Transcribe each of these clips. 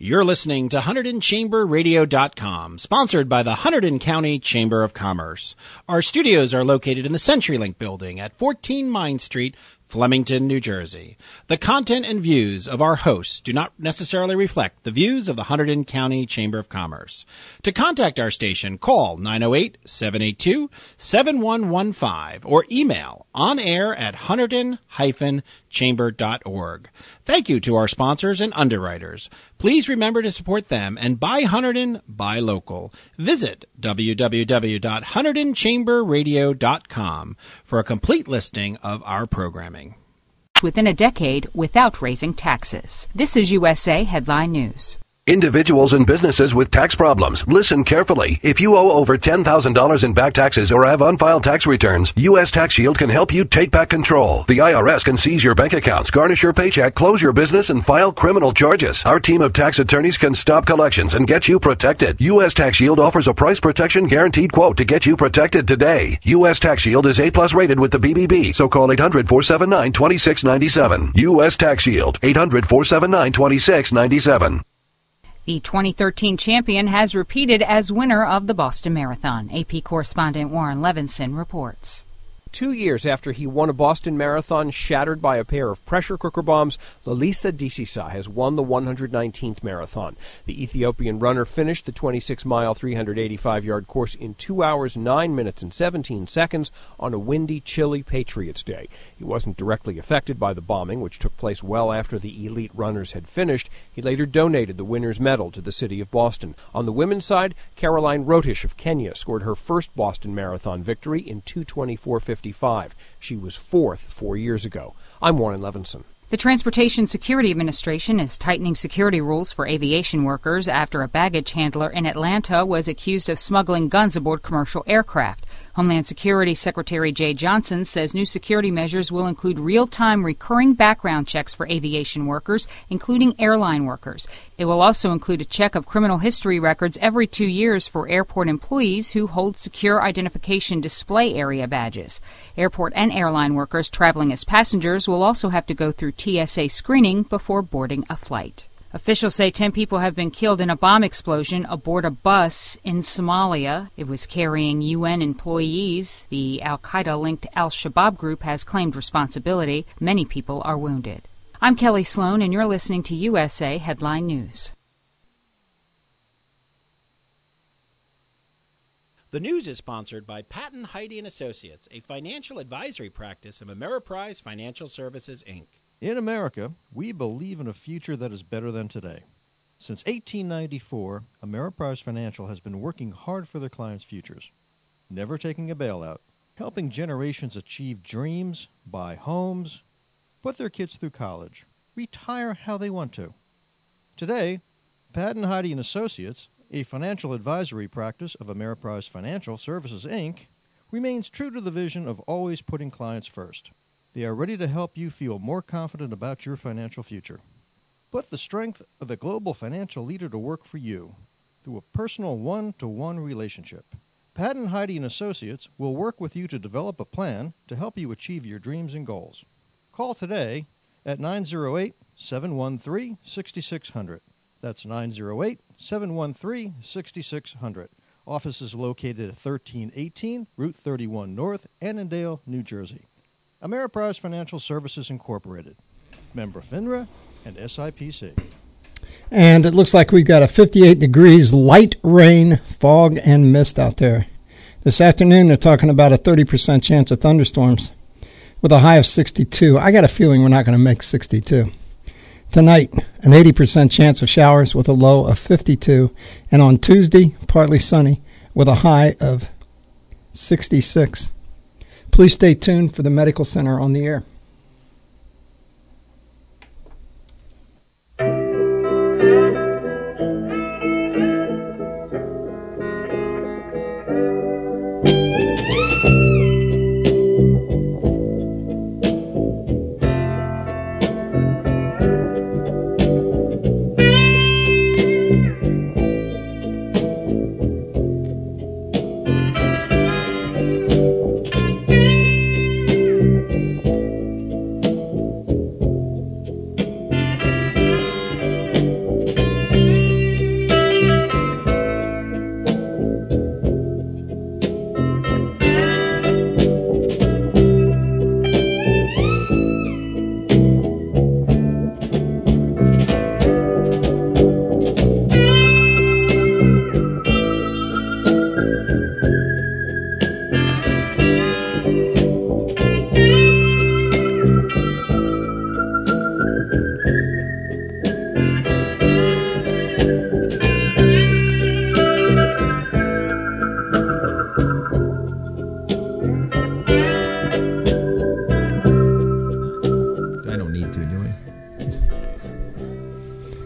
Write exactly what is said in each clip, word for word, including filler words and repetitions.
You're listening to Hunterdon Chamber Radio dot com, sponsored by the Hunterdon County Chamber of Commerce. Our studios are located in the CenturyLink building at fourteen Mine Street, Flemington, New Jersey. The content and views of our hosts do not necessarily reflect the views of the Hunterdon County Chamber of Commerce. To contact our station, call nine oh eight, seven eight two, seven one one five or email onair at hunterdon dash chamber dot org. Thank you to our sponsors and underwriters. Please remember to support them and buy Hunterdon, buy local. Visit w w w dot hunterdon chamber radio dot com for a complete listing of our programming. Within a decade without raising taxes. This is U S A Headline News. Individuals and businesses with tax problems, listen carefully. If you owe over ten thousand dollars in back taxes or have unfiled tax returns, U S Tax Shield can help you take back control. The I R S can seize your bank accounts, garnish your paycheck, close your business, and file criminal charges. Our team of tax attorneys can stop collections and get you protected. U S Tax Shield offers a price protection guaranteed quote to get you protected today. U S Tax Shield is A plus rated with the B B B, so call eight hundred, four seven nine, two six nine seven. U S Tax Shield, eight hundred, four seven nine, two six nine seven. The twenty thirteen champion has repeated as winner of the Boston Marathon. A P correspondent Warren Levinson reports. Two years after he won a Boston Marathon shattered by a pair of pressure cooker bombs, Lalisa Disisa has won the one hundred nineteenth marathon. The Ethiopian runner finished the twenty-six mile, three hundred eighty-five yard course in two hours, nine minutes, and seventeen seconds on a windy, chilly Patriots Day. He wasn't directly affected by the bombing, which took place well after the elite runners had finished. He later donated the winner's medal to the city of Boston. On the women's side, Caroline Rotish of Kenya scored her first Boston Marathon victory in two twenty-four fifty-five. She was fourth four years ago. I'm Warren Levinson. The Transportation Security Administration is tightening security rules for aviation workers after a baggage handler in Atlanta was accused of smuggling guns aboard commercial aircraft. Homeland Security Secretary Jay Johnson says new security measures will include real-time recurring background checks for aviation workers, including airline workers. It will also include a check of criminal history records every two years for airport employees who hold secure identification display area badges. Airport and airline workers traveling as passengers will also have to go through T S A screening before boarding a flight. Officials say ten people have been killed in a bomb explosion aboard a bus in Somalia. It was carrying U N employees. The al-Qaeda-linked al-Shabaab group has claimed responsibility. Many people are wounded. I'm Kelly Sloan, and you're listening to U S A Headline News. The news is sponsored by Patton, Heide and Associates, a financial advisory practice of Ameriprise Financial Services, Incorporated. In America, we believe in a future that is better than today. Since eighteen ninety-four, Ameriprise Financial has been working hard for their clients' futures, never taking a bailout, helping generations achieve dreams, buy homes, put their kids through college, retire how they want to. Today, Patton, Heide and Associates, a financial advisory practice of Ameriprise Financial Services, Incorporated, remains true to the vision of always putting clients first. They are ready to help you feel more confident about your financial future. Put the strength of a global financial leader to work for you through a personal one-to-one relationship. Patton, Heide and Associates will work with you to develop a plan to help you achieve your dreams and goals. Call today at nine oh eight, seven one three, six six zero zero. That's nine oh eight, seven one three, six six zero zero. Office is located at thirteen eighteen Route thirty-one North, Annandale, New Jersey. Ameriprise Financial Services, Incorporated. Member FINRA and S I P C. And it looks like we've got a fifty-eight degrees, light rain, fog, and mist out there. This afternoon, they're talking about a thirty percent chance of thunderstorms with a high of sixty-two. I got a feeling we're not going to make sixty-two. Tonight, an eighty percent chance of showers with a low of fifty-two. And on Tuesday, partly sunny with a high of sixty-six. Please stay tuned for the Medical Center on the air.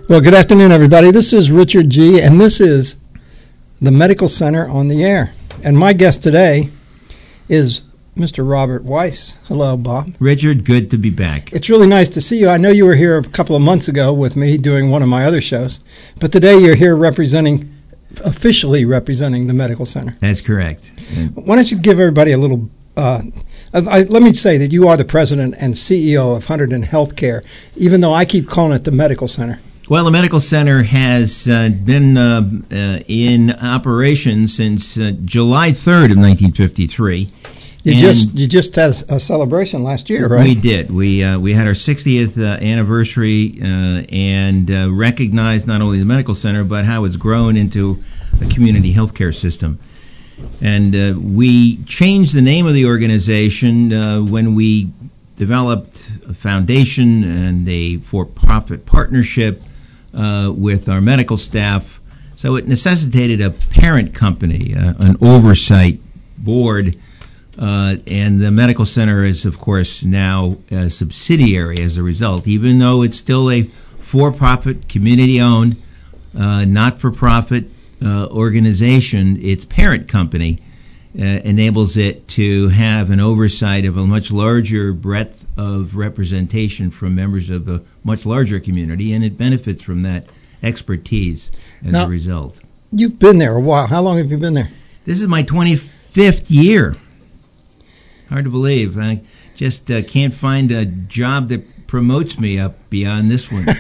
Well, good afternoon, everybody. This is Richard G., and this is the Medical Center on the Air. And my guest today is Mister Robert Weiss. Hello, Bob. Richard, good to be back. It's really nice to see you. I know you were here a couple of months ago with me doing one of my other shows, but today you're here representing, officially representing the Medical Center. That's correct. And why don't you give everybody a little... Uh, I, let me say that you are the president and C E O of Hunterdon Healthcare, even though I keep calling it the Medical Center. Well, the Medical Center has uh, been uh, uh, in operation since uh, July third of nineteen fifty-three. You and just you just had a celebration last year, right? We did. We uh, we had our sixtieth uh, anniversary uh, and uh, recognized not only the Medical Center but how it's grown into a community healthcare system. And uh, we changed the name of the organization uh, when we developed a foundation and a for-profit partnership uh, with our medical staff. So it necessitated a parent company, uh, an oversight board, uh, and the Medical Center is, of course, now a subsidiary as a result, even though it's still a for-profit, community-owned, uh, not-for-profit Uh, organization. Its parent company uh, enables it to have an oversight of a much larger breadth of representation from members of a much larger community, and it benefits from that expertise as now, a result. You've been there a while. How long have you been there? This is my twenty-fifth year. Hard to believe. I just uh, can't find a job that promotes me up beyond this one.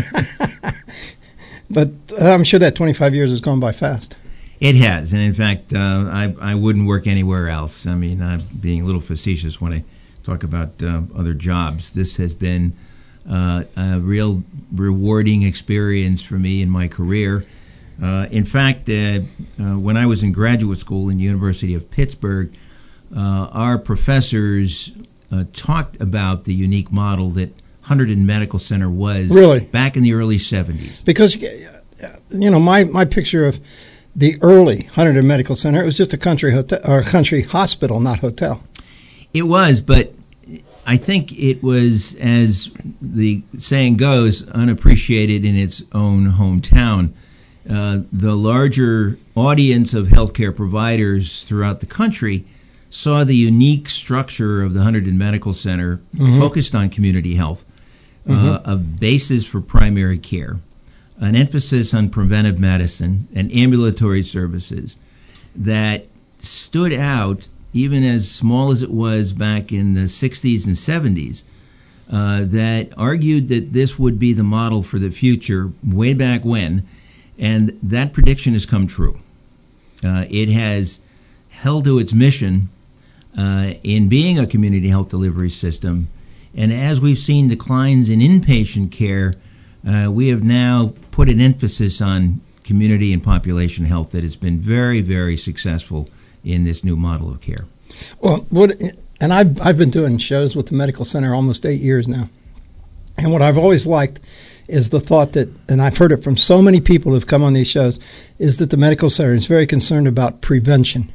But I'm sure that twenty-five years has gone by fast. It has, and in fact, uh, I, I wouldn't work anywhere else. I mean, I'm being a little facetious when I talk about uh, other jobs. This has been uh, a real rewarding experience for me in my career. Uh, in fact, uh, uh, when I was in graduate school in the University of Pittsburgh, uh, our professors uh, talked about the unique model that Hunterdon Medical Center was really? back in the early seventies. Because, you know, my, my picture of the early Hunterdon Medical Center, it was just a country hotel or country hospital, not hotel. It was, but I think it was, as the saying goes, unappreciated in its own hometown. Uh, the larger audience of healthcare providers throughout the country saw the unique structure of the Hunterdon Medical Center mm-hmm. focused on community health. Mm-hmm. Uh, a basis for primary care, an emphasis on preventive medicine and ambulatory services that stood out, even as small as it was back in the sixties and seventies, uh, that argued that this would be the model for the future way back when, and that prediction has come true. Uh, it has held to its mission uh, in being a community health delivery system. And as we've seen declines in inpatient care, uh, we have now put an emphasis on community and population health that has been very, very successful in this new model of care. Well, what, and I've, I've been doing shows with the Medical Center almost eight years now. And what I've always liked is the thought that, and I've heard it from so many people who've come on these shows, is that the Medical Center is very concerned about prevention,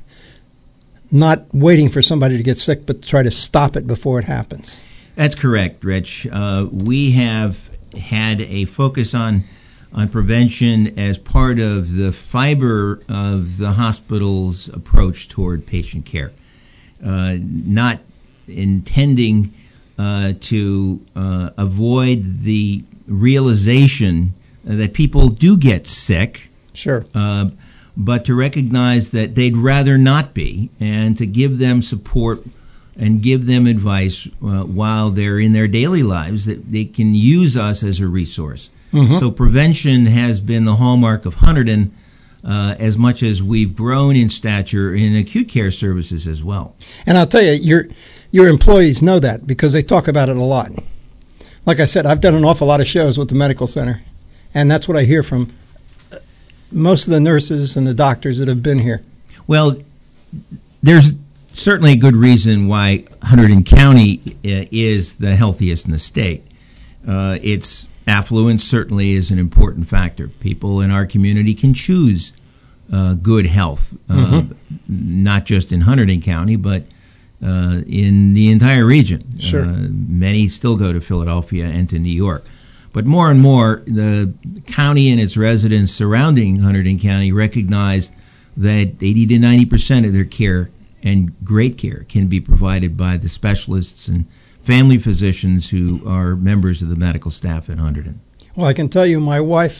not waiting for somebody to get sick, but to try to stop it before it happens. That's correct, Rich. Uh, we have had a focus on on prevention as part of the fiber of the hospital's approach toward patient care, uh, not intending uh, to uh, avoid the realization that people do get sick. Sure. Uh, but to recognize that they'd rather not be, and to give them support and give them advice uh, while they're in their daily lives that they can use us as a resource. Mm-hmm. So prevention has been the hallmark of Hunterdon uh, as much as we've grown in stature in acute care services as well. And I'll tell you, your your employees know that because they talk about it a lot. Like I said, I've done an awful lot of shows with the Medical Center, and that's what I hear from most of the nurses and the doctors that have been here. Well, there's certainly a good reason why Hunterdon County uh, is the healthiest in the state. Uh, its affluence certainly is an important factor. People in our community can choose uh, good health, uh, mm-hmm. not just in Hunterdon County, but uh, in the entire region. Sure. Uh, many still go to Philadelphia and to New York. But more and more, the county and its residents surrounding Hunterdon County recognize that eighty to ninety percent of their care, and great care, can be provided by the specialists and family physicians who are members of the medical staff at Hunterdon. Well, I can tell you my wife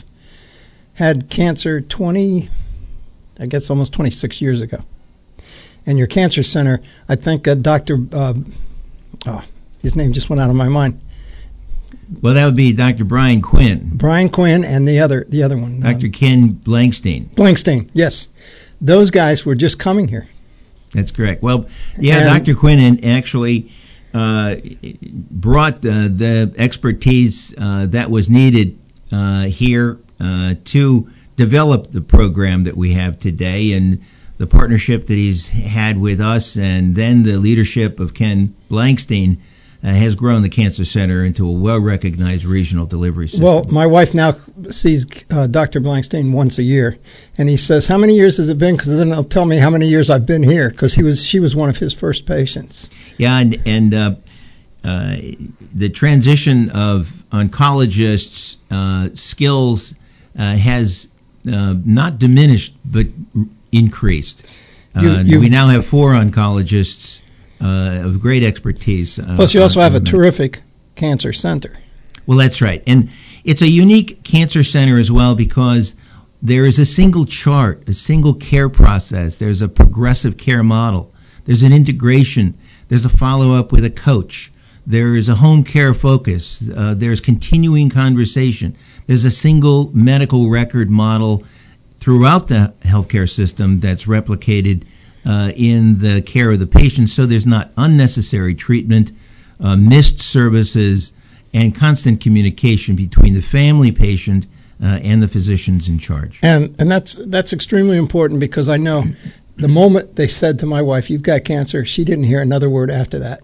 had cancer twenty, I guess almost twenty-six years ago. And your cancer center, I think uh, Doctor, uh, oh, his name just went out of my mind. Well, that would be Doctor Brian Quinn. Brian Quinn and the other the other one. Doctor Um, Ken Blankstein. Blankstein, yes. Those guys were just coming here. That's correct. Well, yeah, And- Doctor Quinn actually uh, brought the, the expertise uh, that was needed uh, here uh, to develop the program that we have today, and the partnership that he's had with us, and then the leadership of Ken Blankstein uh, has grown the Cancer Center into a well-recognized regional delivery system. Well, my wife now sees uh, Doctor Blankstein once a year, and he says, "How many years has it been?" Because then he'll tell me how many years I've been here, because he was she was one of his first patients. Yeah, and, and uh, uh, the transition of oncologists' uh, skills uh, has uh, not diminished, but r- increased. Uh, You- you- we now have four oncologists uh, of great expertise. Uh, Plus, you also on- have a on- terrific cancer center. Well, that's right. And it's a unique cancer center as well because there is a single chart, a single care process. There's a progressive care model. There's an integration. There's a follow-up with a coach. There is a home care focus. Uh, there's continuing conversation. There's a single medical record model throughout the healthcare system that's replicated uh, in the care of the patient, so there's not unnecessary treatment, uh, missed services, and constant communication between the family patient uh, and the physicians in charge. And and that's that's extremely important, because I know the moment they said to my wife, "You've got cancer," she didn't hear another word after that.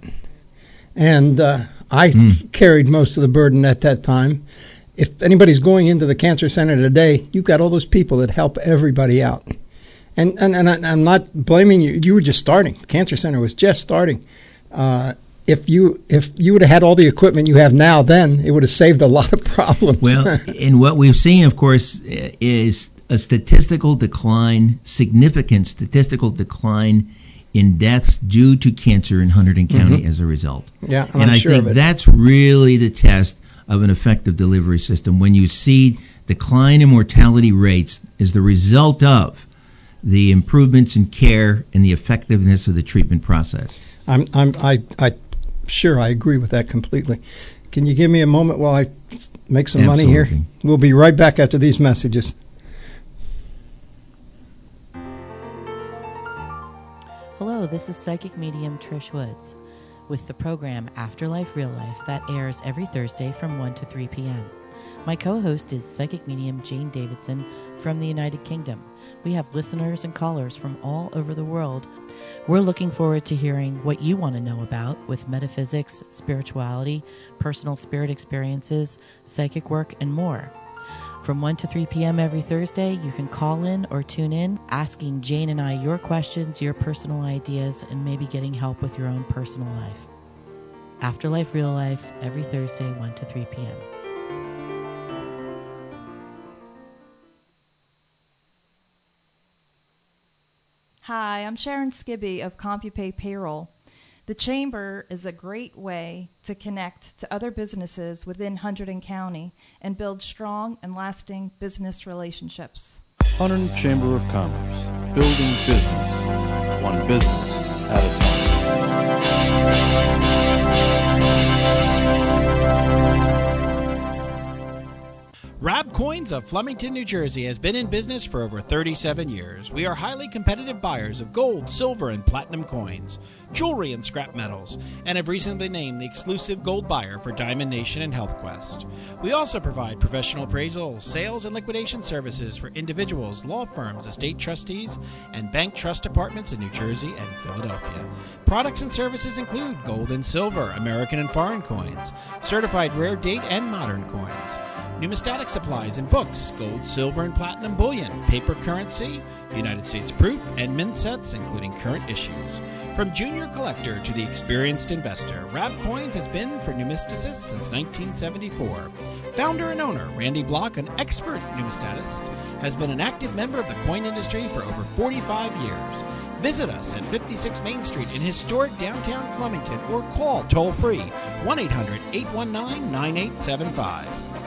And uh, I mm. carried most of the burden at that time. If anybody's going into the cancer center today, you've got all those people that help everybody out. And and, and I, I'm not blaming you. You were just starting. The cancer center was just starting. Uh, if you if you would have had all the equipment you have now, then it would have saved a lot of problems. Well, and what we've seen, of course, is a statistical decline, significant statistical decline in deaths due to cancer in Hunterdon County mm-hmm. as a result. Yeah, and, and I'm I sure think of it. that's really the test of an effective delivery system, when you see decline in mortality rates as the result of the improvements in care and the effectiveness of the treatment process. I'm, I'm, I, I, sure, I agree with that completely. Can you give me a moment while I make some Absolutely. money here? We'll be right back after these messages. Hello, this is psychic medium Trish Woods with the program Afterlife Real Life that airs every Thursday from one to three p.m. My co-host is psychic medium Jane Davidson from the United Kingdom. We have listeners and callers from all over the world. We're looking forward to hearing what you want to know about with metaphysics, spirituality, personal spirit experiences, psychic work, and more. From one to three p.m. every Thursday, you can call in or tune in, asking Jane and I your questions, your personal ideas, and maybe getting help with your own personal life. Afterlife Real Life, every Thursday, one to three p.m. Hi, I'm Sharon Skibby of CompuPay Payroll. The Chamber is a great way to connect to other businesses within Hunterdon County and build strong and lasting business relationships. Hunterdon Chamber of Commerce, building business, one business at a time. Rab Coins of Flemington, New Jersey has been in business for over thirty-seven years. We are highly competitive buyers of gold, silver, and platinum coins, jewelry, and scrap metals, and have recently been named the exclusive gold buyer for Diamond Nation and HealthQuest. We also provide professional appraisal, sales, and liquidation services for individuals, law firms, estate trustees, and bank trust departments in New Jersey and Philadelphia. Products and services include gold and silver, American and foreign coins, certified rare date and modern coins. Numismatic supplies and books, gold, silver, and platinum bullion, paper currency, United States proof, and mint sets, including current issues. From junior collector to the experienced investor, Rab Coins has been for numisticists since nineteen seventy-four. Founder and owner Randy Block, an expert numismatist, has been an active member of the coin industry for over forty-five years. Visit us at fifty-six Main Street in historic downtown Flemington or call toll-free one eight hundred, eight one nine, nine eight seven five.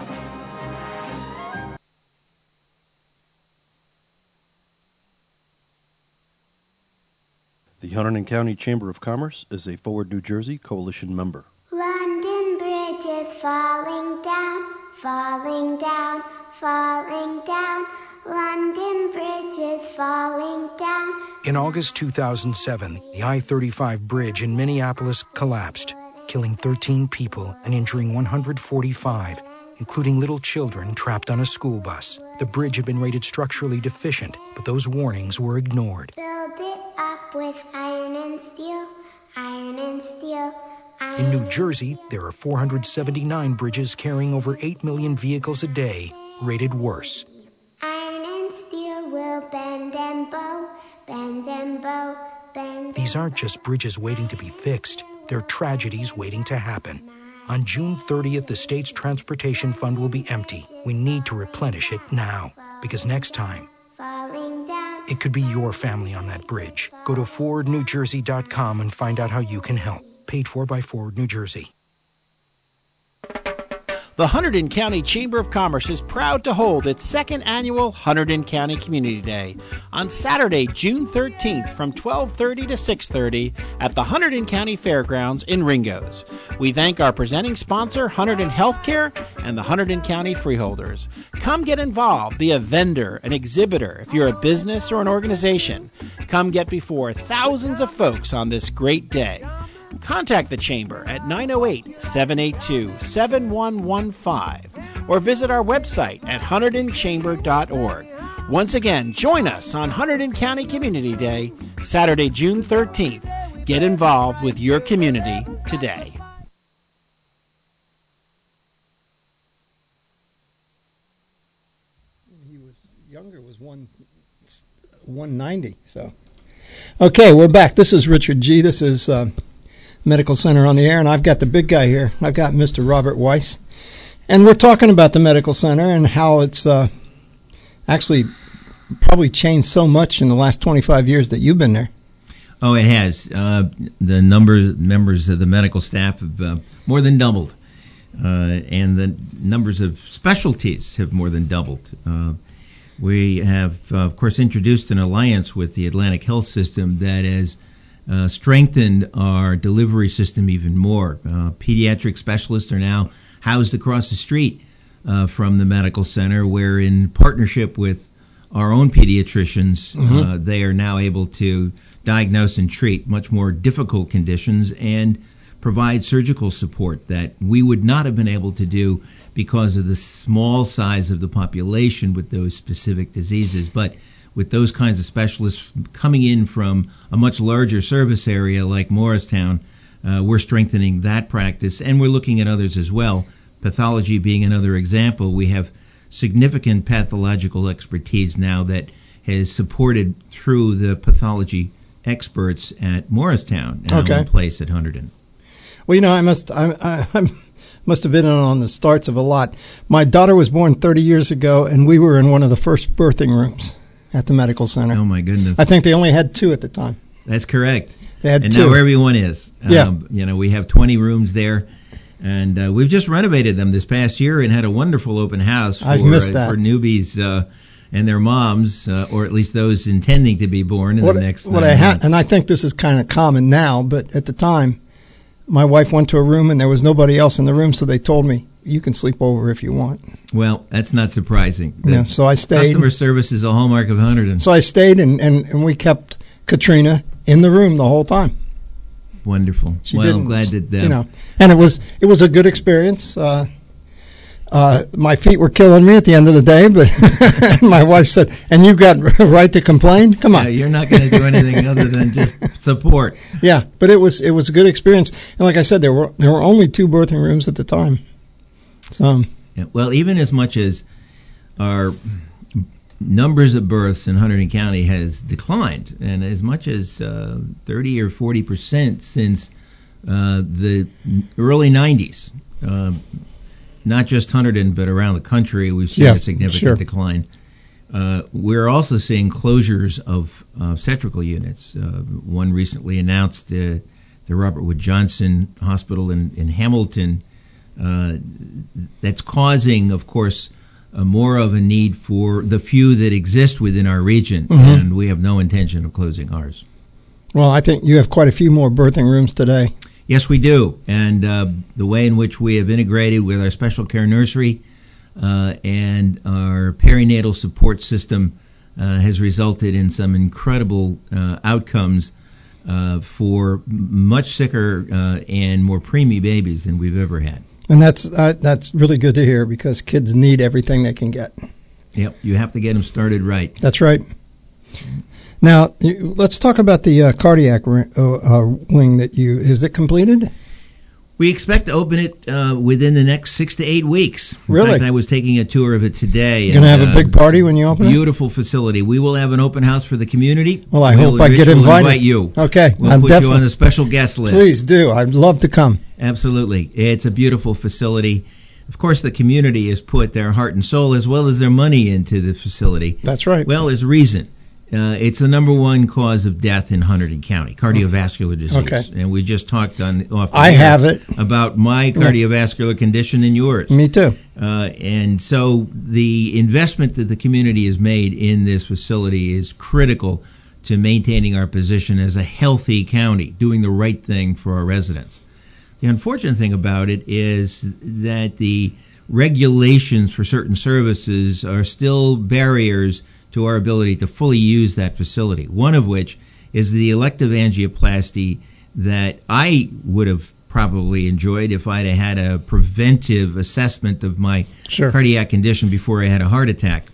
The Hunterdon County Chamber of Commerce is a Forward New Jersey coalition member. London Bridge is falling down, falling down, falling down. London Bridge is falling down. In August two thousand seven, the I thirty-five bridge in Minneapolis collapsed, killing thirteen people and injuring one hundred forty-five, including little children trapped on a school bus. The bridge had been rated structurally deficient, but those warnings were ignored. Build it up with iron and steel, iron and steel. In New Jersey, there are four hundred seventy-nine bridges carrying over eight million vehicles a day, rated worse. Iron and steel will bend and bow, bend and bow, bend. These aren't just bridges waiting to be fixed. They're tragedies waiting to happen. On June thirtieth, the state's transportation fund will be empty. We need to replenish it now, because next time, it could be your family on that bridge. Go to forward new jersey dot com and find out how you can help. Paid for by Forward New Jersey. The Hunterdon County Chamber of Commerce is proud to hold its second annual Hunterdon County Community Day on Saturday, June thirteenth from twelve thirty to six thirty at the Hunterdon County Fairgrounds in Ringgoes. We thank our presenting sponsor, Hunterdon Healthcare, and the Hunterdon County Freeholders. Come get involved, be a vendor, an exhibitor, if you're a business or an organization. Come get before thousands of folks on this great day. Contact the Chamber at nine oh eight, seven eight two, seven one one five or visit our website at hunterdon chamber dot org. Once again, join us on Hunterdon County Community Day, Saturday, June thirteenth. Get involved with your community today. He was younger, was one one ninety. So, okay, we're back. This is Richard G. This is uh, Medical Center on the air, and I've got the big guy here. I've got Mister Robert Weiss, and we're talking about the Medical Center and how it's uh, actually probably changed so much in the last twenty-five years that you've been there. Oh, it has. Uh, the number members of the medical staff have uh, more than doubled, uh, and the numbers of specialties have more than doubled. Uh, we have, uh, of course, introduced an alliance with the Atlantic Health System that has Uh, strengthened our delivery system even more. Uh, pediatric specialists are now housed across the street uh, from the medical center, where in partnership with our own pediatricians, mm-hmm. uh, they are now able to diagnose and treat much more difficult conditions and provide surgical support that we would not have been able to do because of the small size of the population with those specific diseases. But with those kinds of specialists coming in from a much larger service area like Morristown, uh, we're strengthening that practice, and we're looking at others as well. Pathology being another example. We have significant pathological expertise now that has supported through the pathology experts at Morristown and okay. our own place at Hunterdon. Well, you know, I must I, I, I must have been on the starts of a lot. My daughter was born thirty years ago, and we were in one of the first birthing rooms at the medical center. Oh, my goodness. I think they only had two at the time. That's correct. They had and two. now everyone is. Yeah. Um, you know, we have twenty rooms there, and uh, we've just renovated them this past year and had a wonderful open house for, I've missed that. uh, for newbies uh, and their moms, uh, or at least those intending to be born in what, the next what nine I ha- months. And I think this is kind of common now, but at the time, my wife went to a room and there was nobody else in the room, so they told me, you can sleep over if you want. Well, that's not surprising. The yeah, so I stayed. Customer service is a hallmark of Hunterdon. So I stayed, and, and, and we kept Katrina in the room the whole time. Wonderful. She well, didn't, I'm glad that... Uh, you know, and it was it was a good experience. Uh, uh, my feet were killing me at the end of the day, but my wife said, and you got right to complain? Come on. Yeah, you're not going to do anything other than just support. Yeah, but it was it was a good experience. And like I said, there were there were only two birthing rooms at the time. So Well, even as much as our numbers of births in Hunterdon County has declined, and as much as uh, thirty or forty percent since uh, the early nineties. Uh, not just Hunterdon, but around the country, we've seen yeah, a significant sure. decline. Uh, we're also seeing closures of uh, obstetrical units. Uh, one recently announced uh, the Robert Wood Johnson Hospital in, in Hamilton. Uh, that's causing, of course, uh, more of a need for the few that exist within our region, mm-hmm. and we have no intention of closing ours. Well, I think you have quite a few more birthing rooms today. Yes, we do. And uh, the way in which we have integrated with our special care nursery uh, and our perinatal support system uh, has resulted in some incredible uh, outcomes uh, for much sicker uh, and more preemie babies than we've ever had. And that's uh, that's really good to hear, because kids need everything they can get. Yep, you have to get them started right. That's right. Now, you, let's talk about the uh, cardiac uh, uh, wing that you, is it completed? We expect to open it uh, within the next six to eight weeks. In really? fact, I was taking a tour of it today. You're going to have uh, a big party when you open beautiful it? Beautiful facility. We will have an open house for the community. Well, I we'll, hope I get we'll invited. invite you. Okay. We'll I'm put definitely, you on the special guest list. Please do. I'd love to come. Absolutely. It's a beautiful facility. Of course, the community has put their heart and soul as well as their money into the facility. That's right. Well, there's reason. Uh, it's the number one cause of death in Hunterdon County, cardiovascular disease. Okay. And we just talked on off the I air have it. about my cardiovascular condition and yours. Me too. Uh, and so the investment that the community has made in this facility is critical to maintaining our position as a healthy county, doing the right thing for our residents. The unfortunate thing about it is that the regulations for certain services are still barriers to our ability to fully use that facility, one of which is the elective angioplasty that I would have probably enjoyed if I'd have had a preventive assessment of my sure. cardiac condition before I had a heart attack.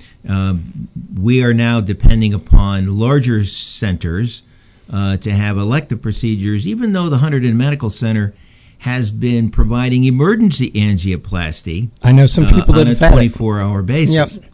Um, we are now depending upon larger centers uh, to have elective procedures, even though the Hunterdon Medical Center has been providing emergency angioplasty. I know some people uh, that on a have had it. twenty-four hour basis. Yep.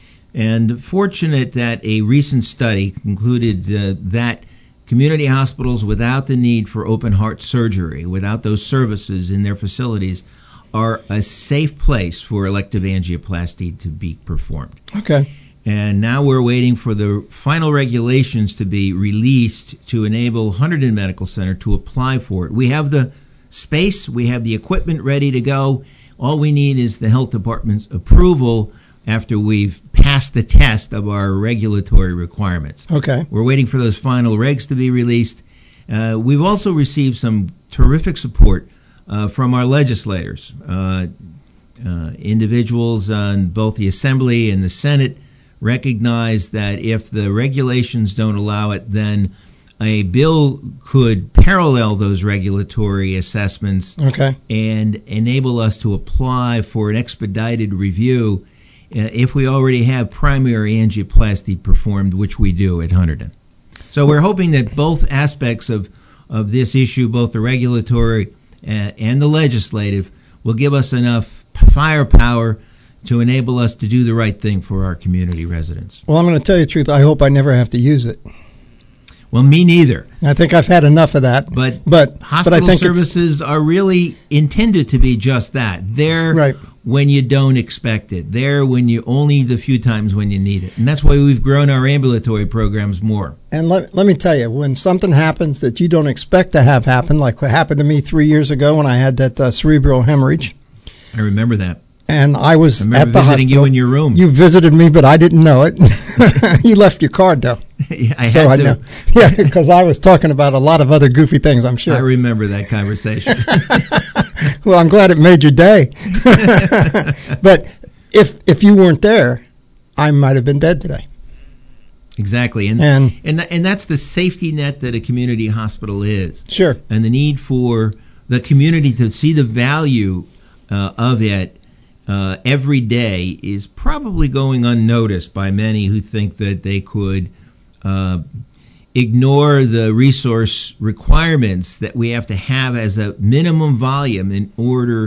And fortunate that a recent study concluded uh, that community hospitals without the need for open heart surgery, without those services in their facilities, are a safe place for elective angioplasty to be performed. Okay. And now we're waiting for the final regulations to be released to enable Hunterdon Medical Center to apply for it. We have the space, we have the equipment ready to go. All we need is the health department's approval after we've passed the test of our regulatory requirements. Okay. We're waiting for those final regs to be released. Uh, we've also received some terrific support uh, from our legislators. Uh, uh, individuals on both the Assembly and the Senate recognize that if the regulations don't allow it, then a bill could parallel those regulatory assessments okay. and enable us to apply for an expedited review uh, if we already have primary angioplasty performed, which we do at Hunterdon. So we're hoping that both aspects of, of this issue, both the regulatory uh, and the legislative, will give us enough firepower to enable us to do the right thing for our community residents. Well, I'm going to tell you the truth. I hope I never have to use it. Well, me neither. I think I've had enough of that. But, but hospital but I think services are really intended to be just that. They're right. when you don't expect it. They're when you only the few times when you need it. And that's why we've grown our ambulatory programs more. And let, let me tell you, when something happens that you don't expect to have happen, like what happened to me three years ago when I had that uh, cerebral hemorrhage. I remember that. And I was I remember at the visiting hospital. you in your room. You visited me, but I didn't know it. You left your card, though. Yeah, I so had I to. know. Yeah, because I was talking about a lot of other goofy things, I'm sure. I remember that conversation. Well, I'm glad it made your day. But if if you weren't there, I might have been dead today. Exactly. And and and, th- and that's the safety net that a community hospital is. Sure. And the need for the community to see the value uh, of it uh, every day is probably going unnoticed by many who think that they could uh, ignore the resource requirements that we have to have as a minimum volume in order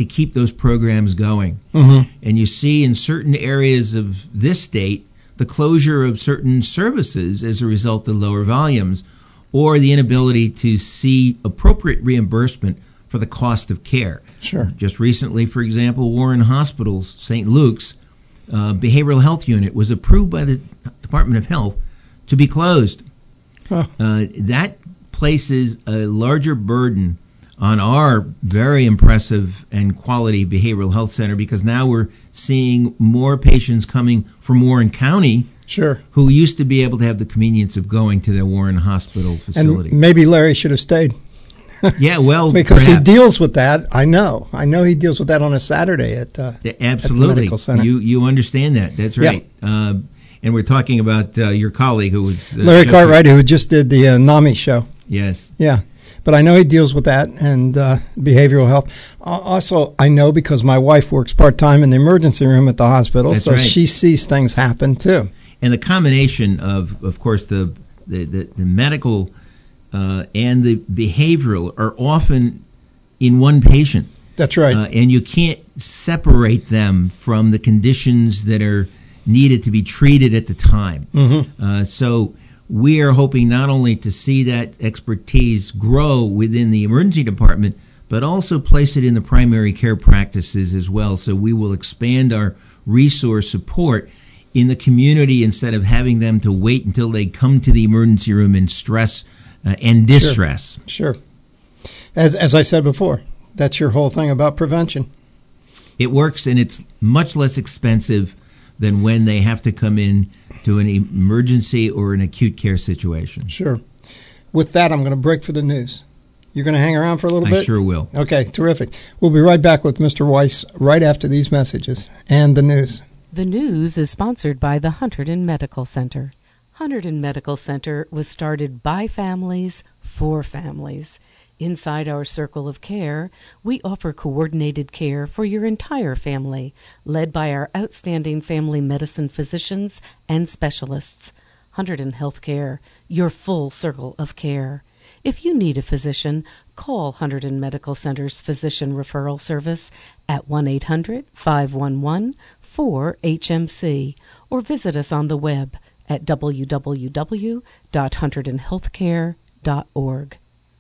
to keep those programs going. Mm-hmm. And you see in certain areas of this state the closure of certain services as a result of lower volumes, or the inability to see appropriate reimbursement for the cost of care. Sure. Just recently, for example, Warren Hospital's Saint Luke's uh, behavioral health unit was approved by the Department of Health to be closed. Huh. Uh, that places a larger burden on our very impressive and quality behavioral health center, because now we're seeing more patients coming from Warren County, sure, who used to be able to have the convenience of going to their Warren Hospital facility. And maybe Larry should have stayed. Yeah, well, because perhaps. he deals with that. I know. I know he deals with that on a Saturday at, uh, Absolutely. at the medical center. You you understand that. That's right. Yeah. Uh, and we're talking about uh, your colleague who was... Uh, Larry Cartwright, who just did the uh, NAMI show. Yes. Yeah. But I know he deals with that and uh, behavioral health. Uh, also, I know because my wife works part-time in the emergency room at the hospital, That's so right. she sees things happen too. And the combination of, of course, the the, the, the medical uh, and the behavioral are often in one patient. That's right. Uh, and you can't separate them from the conditions that are needed to be treated at the time. Mm-hmm. Uh, so we are hoping not only to see that expertise grow within the emergency department, but also place it in the primary care practices as well. So we will expand our resource support in the community instead of having them to wait until they come to the emergency room in stress uh, and distress. Sure. sure. As as I said before, that's your whole thing about prevention. It works, and it's much less expensive than when they have to come in to an emergency or an acute care situation. Sure. With that, I'm going to break for the news. You're going to hang around for a little I bit? I sure will. Okay, terrific. We'll be right back with Mister Weiss right after these messages and the news. The news is sponsored by the Hunterdon Medical Center. Hunterdon Medical Center was started by families for families. Inside our circle of care, we offer coordinated care for your entire family, led by our outstanding family medicine physicians and specialists. Hunterdon Healthcare, your full circle of care. If you need a physician, call Hunterdon Medical Center's Physician Referral Service at one eight hundred, five one one, four H M C or visit us on the web at w w w dot hunterdon healthcare dot org.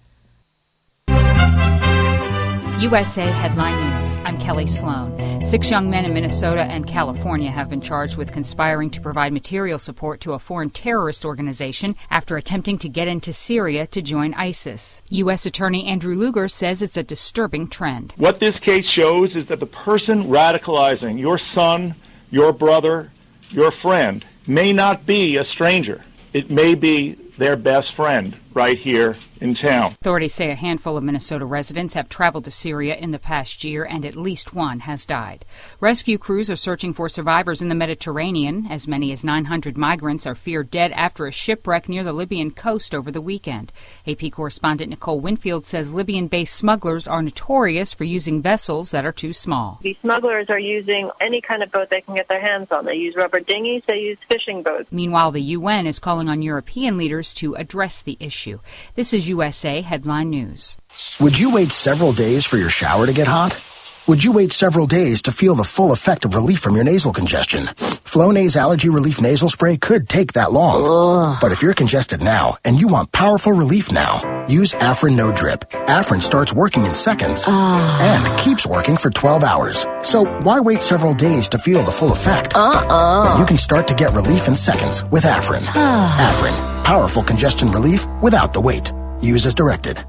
U S A Headline News. I'm Kelly Sloan. Six young men in Minnesota and California have been charged with conspiring to provide material support to a foreign terrorist organization after attempting to get into Syria to join ISIS. U S Attorney Andrew Lugar says it's a disturbing trend. What this case shows is that the person radicalizing your son, your brother, your friend may not be a stranger. It may be their best friend right here in town. Authorities say a handful of Minnesota residents have traveled to Syria in the past year, and at least one has died. Rescue crews are searching for survivors in the Mediterranean. As many as nine hundred migrants are feared dead after a shipwreck near the Libyan coast over the weekend. A P correspondent Nicole Winfield says Libyan-based smugglers are notorious for using vessels that are too small. These smugglers are using any kind of boat they can get their hands on. They use rubber dinghies, they use fishing boats. Meanwhile, the U N is calling on European leaders to address the issue. This is U S A Headline News. Would you wait several days for your shower to get hot? Would you wait several days to feel the full effect of relief from your nasal congestion? Flonase Allergy Relief Nasal Spray could take that long. Ugh. But if you're congested now and you want powerful relief now, use Afrin No Drip. Afrin starts working in seconds uh. and keeps working for twelve hours. So why wait several days to feel the full effect? Uh-uh. When you can start to get relief in seconds with Afrin. Afrin, powerful congestion relief without the wait. Use as directed.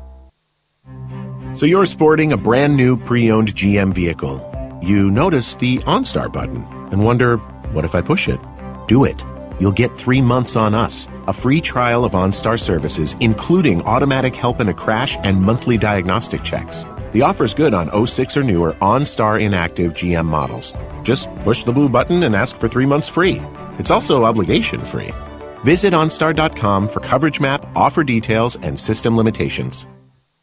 So you're sporting a brand new pre-owned G M vehicle. You notice the OnStar button and wonder, what if I push it? Do it. You'll get three months on us, a free trial of OnStar services, including automatic help in a crash and monthly diagnostic checks. The offer's good on oh six or newer OnStar inactive G M models. Just push the blue button and ask for three months free. It's also obligation free. Visit OnStar dot com for coverage map, offer details, and system limitations.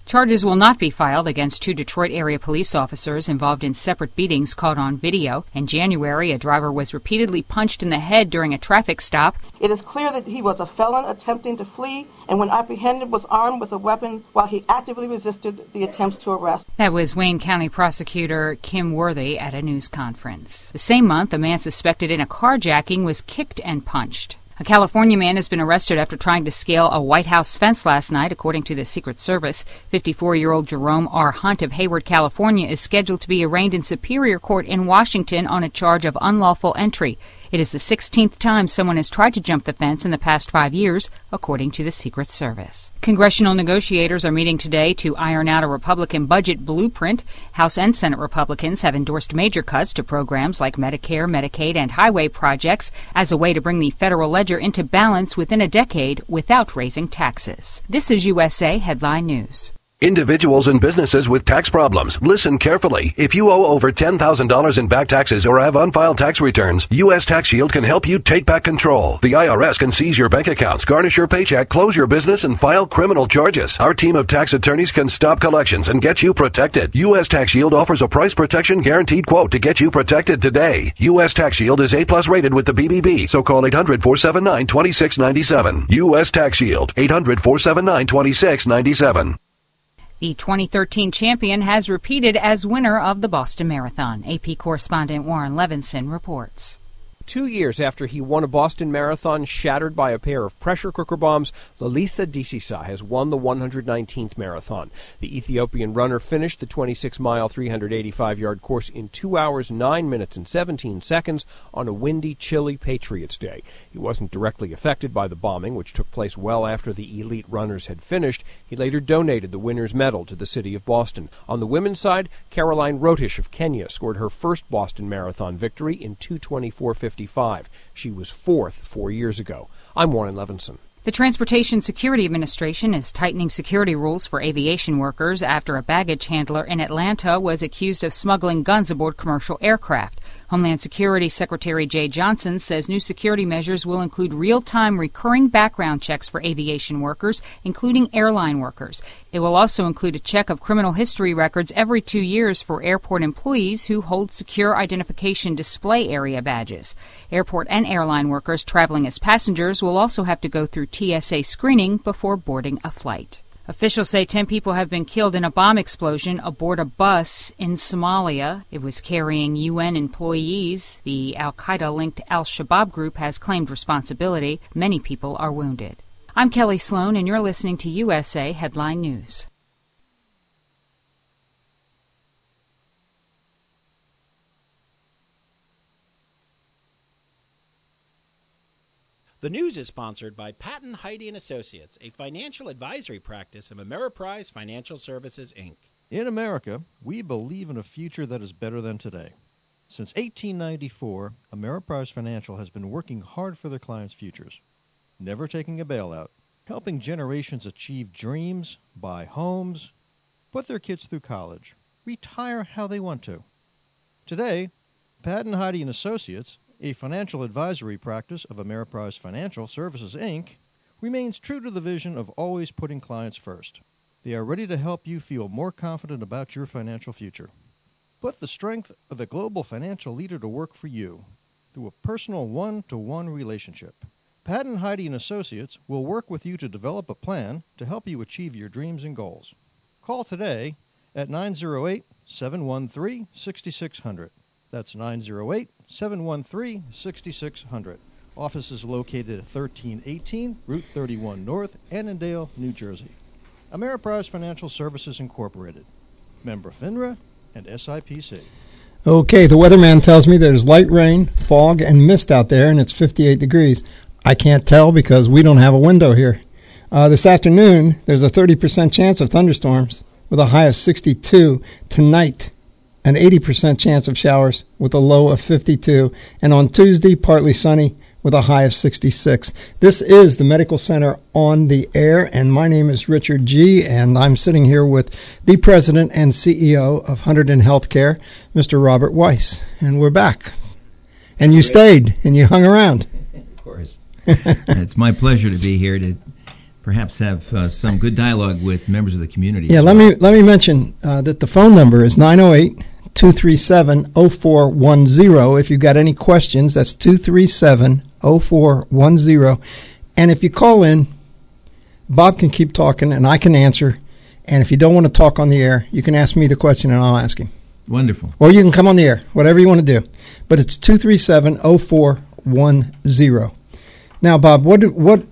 Charges will not be filed against two Detroit area police officers involved in separate beatings caught on video. In January, a driver was repeatedly punched in the head during a traffic stop. It is clear that he was a felon attempting to flee, and when apprehended was armed with a weapon while he actively resisted the attempts to arrest. That was Wayne County Prosecutor Kim Worthy at a news conference. The same month, a man suspected in a carjacking was kicked and punched. A California man has been arrested after trying to scale a White House fence last night, according to the Secret Service. fifty-four-year-old Jerome R. Hunt of Hayward, California, is scheduled to be arraigned in Superior Court in Washington on a charge of unlawful entry. It is the sixteenth time someone has tried to jump the fence in the past five years, according to the Secret Service. Congressional negotiators are meeting today to iron out a Republican budget blueprint. House and Senate Republicans have endorsed major cuts to programs like Medicare, Medicaid, and highway projects as a way to bring the federal ledger into balance within a decade without raising taxes. This is U S A Headline News. Individuals and businesses with tax problems, listen carefully. If you owe over ten thousand dollars in back taxes or have unfiled tax returns, U S Tax Shield can help you take back control. The I R S can seize your bank accounts, garnish your paycheck, close your business, and file criminal charges. Our team of tax attorneys can stop collections and get you protected. U S Tax Shield offers a price protection guaranteed quote to get you protected today. U S Tax Shield is A plus rated with the B B B, so call eight hundred, four seven nine, two six nine seven. U S Tax Shield, eight hundred, four seven nine, two six nine seven. The twenty thirteen champion has repeated as winner of the Boston Marathon. A P correspondent Warren Levinson reports. Two years after he won a Boston Marathon shattered by a pair of pressure cooker bombs, Lalisa Disisa has won the one hundred nineteenth marathon. The Ethiopian runner finished the twenty-six mile, three hundred eighty-five yard course in two hours, nine minutes, and seventeen seconds on a windy, chilly Patriots Day. He wasn't directly affected by the bombing, which took place well after the elite runners had finished. He later donated the winner's medal to the city of Boston. On the women's side, Caroline Rotish of Kenya scored her first Boston Marathon victory in two twenty-four fifty-five. She was fourth four years ago. I'm Warren Levinson. The Transportation Security Administration is tightening security rules for aviation workers after a baggage handler in Atlanta was accused of smuggling guns aboard commercial aircraft. Homeland Security Secretary Jay Johnson says new security measures will include real-time recurring background checks for aviation workers, including airline workers. It will also include a check of criminal history records every two years for airport employees who hold secure identification display area badges. Airport and airline workers traveling as passengers will also have to go through T S A screening before boarding a flight. Officials say ten people have been killed in a bomb explosion aboard a bus in Somalia. It was carrying U N employees. The al-Qaeda-linked al-Shabaab group has claimed responsibility. Many people are wounded. I'm Kelly Sloan, and you're listening to U S A Headline News. The news is sponsored by Patton, Heide and Associates, a financial advisory practice of Ameriprise Financial Services, Incorporated. In America, we believe in a future that is better than today. Since eighteen ninety-four, Ameriprise Financial has been working hard for their clients' futures, never taking a bailout, helping generations achieve dreams, buy homes, put their kids through college, retire how they want to. Today, Patton, Heide and Associates, a financial advisory practice of Ameriprise Financial Services, Incorporated, remains true to the vision of always putting clients first. They are ready to help you feel more confident about your financial future. Put the strength of a global financial leader to work for you through a personal one-to-one relationship. Patton, Heide and Associates will work with you to develop a plan to help you achieve your dreams and goals. Call today at nine oh eight, seven one three, six six zero zero. That's nine oh eight, seven one three, six six zero zero. Office is located at thirteen eighteen Route thirty-one North, Annandale, New Jersey. Ameriprise Financial Services, Incorporated. Member FINRA and S I P C. Okay, the weatherman tells me there's light rain, fog, and mist out there, and it's fifty-eight degrees. I can't tell because we don't have a window here. Uh, this afternoon, there's a thirty percent chance of thunderstorms with a high of sixty-two. Tonight, an eighty percent chance of showers with a low of fifty-two. And on Tuesday, partly sunny with a high of sixty-six. This is the Medical Center on the air, and my name is Richard G., and I'm sitting here with the president and C E O of Hunterdon Healthcare, Mister Robert Weiss. And we're back. And you stayed, and you hung around. Of course. It's my pleasure to be here to perhaps have uh, some good dialogue with members of the community. Yeah, let me let me mention uh, that the phone number is nine oh eight, two three seven, oh four one oh. If you've got any questions, that's two three seven, oh four one oh. And if you call in, Bob can keep talking and I can answer. And if you don't want to talk on the air, you can ask me the question and I'll ask him. Wonderful. Or you can come on the air, whatever you want to do. But it's two three seven, oh four one oh. Now, Bob, what do, what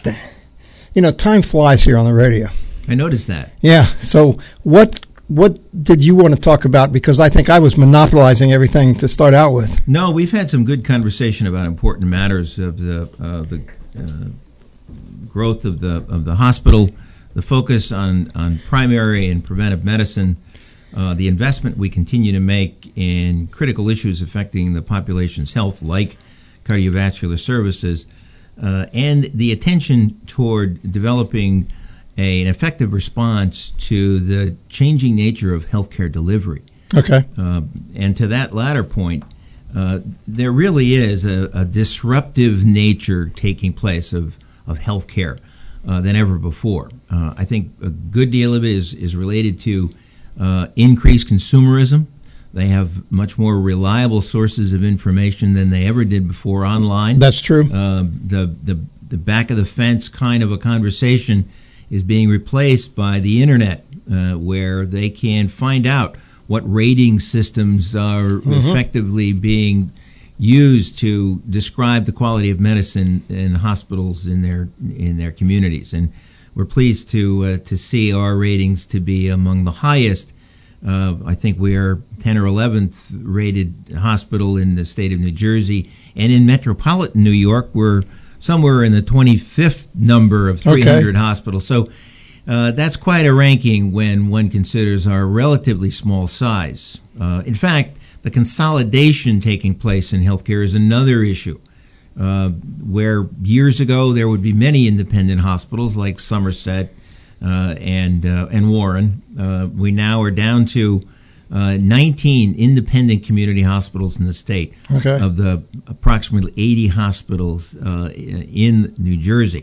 you know, time flies here on the radio. I noticed that. Yeah. So what what did you want to talk about? Because I think I was monopolizing everything to start out with. No, we've had some good conversation about important matters of the uh, the uh, growth of the of the hospital, the focus on, on primary and preventive medicine, uh, the investment we continue to make in critical issues affecting the population's health, like cardiovascular services, uh, and the attention toward developing a, an effective response to the changing nature of healthcare delivery. Okay. Uh, and to that latter point, uh, there really is a, a disruptive nature taking place of, of healthcare uh, than ever before. Uh, I think a good deal of it is, is related to uh, increased consumerism. They have much more reliable sources of information than they ever did before online. That's true. Uh, the, the, the back of the fence kind of a conversation is being replaced by the internet, uh, where they can find out what rating systems are mm-hmm. effectively being used to describe the quality of medicine in hospitals in their in their communities. And we're pleased to uh, to see our ratings to be among the highest. Uh, I think we are tenth or eleventh rated hospital in the state of New Jersey, and in metropolitan New York, we're somewhere in the twenty-fifth number of three hundred okay. hospitals. So uh, that's quite a ranking when one considers our relatively small size. Uh, in fact, the consolidation taking place in healthcare is another issue, uh, where years ago there would be many independent hospitals like Somerset uh, and uh, and Warren. Uh, we now are down to uh, nineteen independent community hospitals in the state okay. of the approximately eighty hospitals uh, in New Jersey.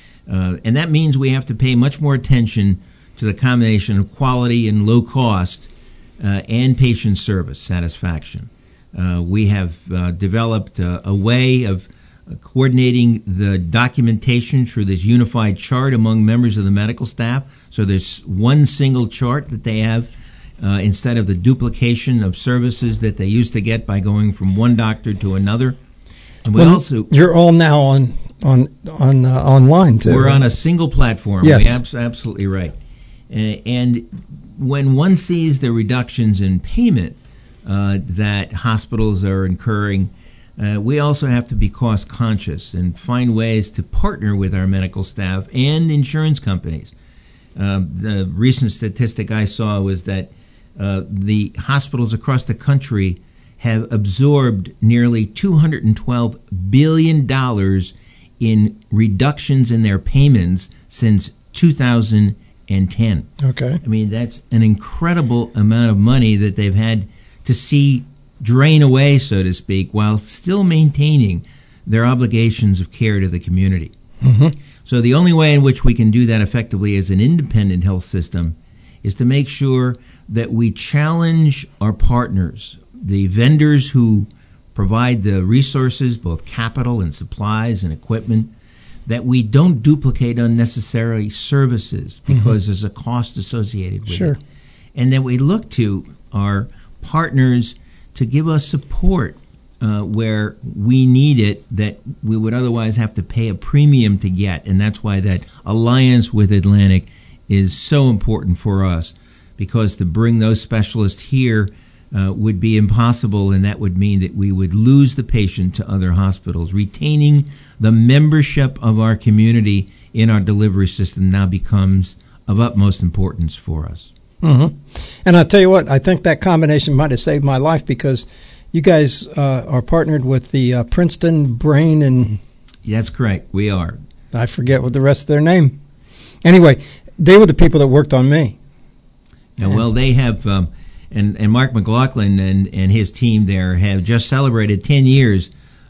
Uh, and that means we have to pay much more attention to the combination of quality and low cost uh, and patient service satisfaction. Uh, we have uh, developed uh, a way of uh, coordinating the documentation through this unified chart among members of the medical staff. So there's one single chart that they have uh, instead of the duplication of services that they used to get by going from one doctor to another. And we well, also you're all now on on on uh, online too. We're right? on a single platform. Yes, You're abs- absolutely right. Uh, and when one sees the reductions in payment uh, that hospitals are incurring, uh, we also have to be cost conscious and find ways to partner with our medical staff and insurance companies. Uh, the recent statistic I saw was that uh, the hospitals across the country have absorbed nearly two hundred twelve billion dollars in reductions in their payments since two thousand ten. Okay. I mean, that's an incredible amount of money that they've had to see drain away, so to speak, while still maintaining their obligations of care to the community. Mm-hmm. So the only way in which we can do that effectively as an independent health system is to make sure that we challenge our partners, the vendors who provide the resources, both capital and supplies and equipment, that we don't duplicate unnecessary services because mm-hmm. there's a cost associated with sure. it. And that we look to our partners to give us support uh, where we need it that we would otherwise have to pay a premium to get. And that's why that alliance with Atlantic is so important for us, because to bring those specialists here Uh, would be impossible, and that would mean that we would lose the patient to other hospitals. Retaining the membership of our community in our delivery system now becomes of utmost importance for us. Mm-hmm. And I'll tell you what, I think that combination might have saved my life, because you guys uh, are partnered with the uh, Princeton Brain and... That's correct, we are. I forget what the rest of their name. Anyway, they were the people that worked on me. Yeah, well, they have... Um, And, and Mark McLaughlin and, and his team there have just celebrated ten years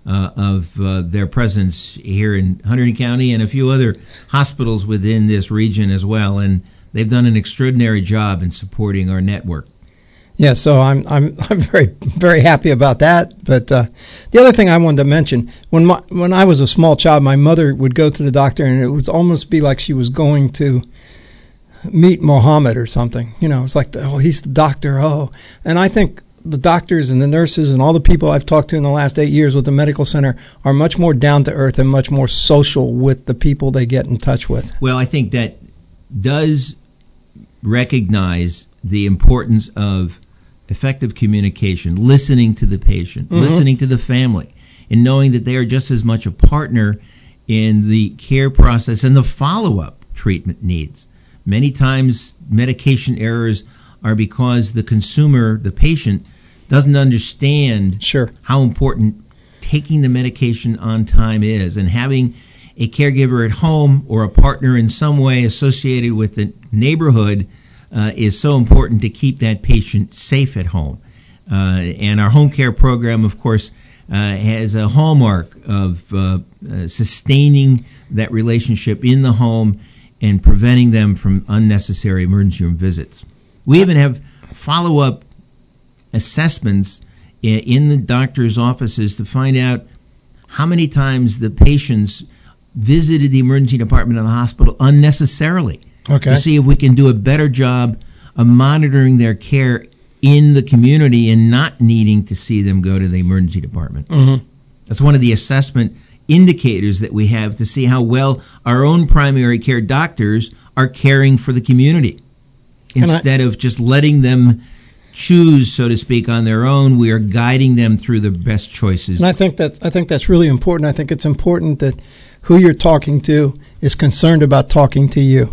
uh, of uh, their presence here in Hunterdon County and a few other hospitals within this region as well. And they've done an extraordinary job in supporting our network. Yeah, so I'm I'm I'm very very happy about that. But uh, the other thing I wanted to mention, when my, when I was a small child, my mother would go to the doctor, and it would almost be like she was going to meet Mohammed or something. You know, it's like, oh, he's the doctor. Oh, and I think the doctors and the nurses and all the people I've talked to in the last eight years with the medical center are much more down to earth and much more social with the people they get in touch with. Well, I think that does recognize the importance of effective communication, listening to the patient, mm-hmm. listening to the family, and knowing that they are just as much a partner in the care process and the follow-up treatment needs. Many times medication errors are because the consumer, the patient, doesn't understand sure. how important taking the medication on time is, and having a caregiver at home or a partner in some way associated with the neighborhood Uh, is so important to keep that patient safe at home. Uh, and our home care program, of course, uh, has a hallmark of uh, uh, sustaining that relationship in the home and preventing them from unnecessary emergency room visits. We even have follow-up assessments in, in the doctor's offices to find out how many times the patients visited the emergency department of the hospital unnecessarily. Okay. To see if we can do a better job of monitoring their care in the community and not needing to see them go to the emergency department. Mm-hmm. That's one of the assessment indicators that we have to see how well our own primary care doctors are caring for the community. Instead I, of just letting them choose, so to speak, on their own, we are guiding them through the best choices. And I think that's, I think that's really important. I think it's important that who you're talking to is concerned about talking to you.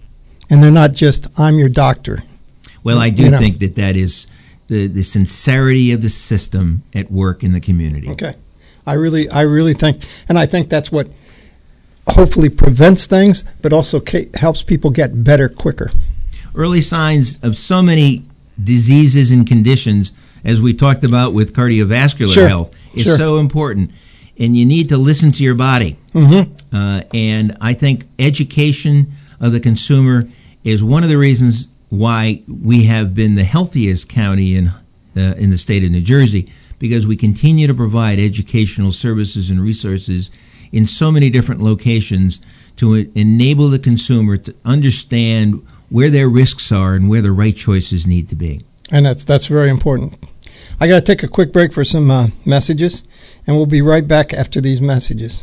And they're not just, I'm your doctor. Well, I do you know. think that that is the, the sincerity of the system at work in the community. Okay. I really, I really think, and I think that's what hopefully prevents things, but also ca- helps people get better quicker. Early signs of so many diseases and conditions, as we talked about with cardiovascular sure. health, is sure. so important. And you need to listen to your body. Mm-hmm. Uh, and I think education of the consumer is one of the reasons why we have been the healthiest county in uh, in the state of New Jersey, because we continue to provide educational services and resources in so many different locations to enable the consumer to understand where their risks are and where the right choices need to be. And that's that's very important. I got to take a quick break for some uh, messages, and we'll be right back after these messages.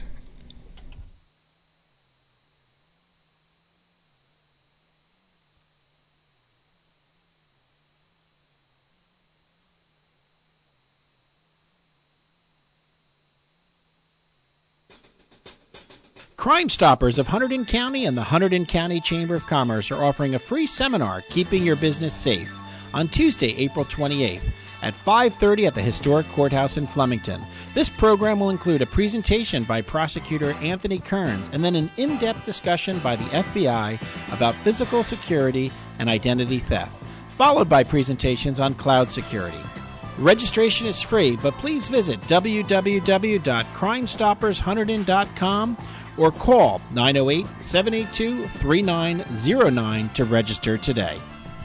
Crime Stoppers of Hunterdon County and the Hunterdon County Chamber of Commerce are offering a free seminar, Keeping Your Business Safe, on Tuesday, April twenty-eighth at five thirty at the Historic Courthouse in Flemington. This program will include a presentation by Prosecutor Anthony Kearns and then an in-depth discussion by the F B I about physical security and identity theft, followed by presentations on cloud security. Registration is free, but please visit w w w dot crime stoppers hunterdon dot com or call nine oh eight, seven eight two, three nine oh nine to register today.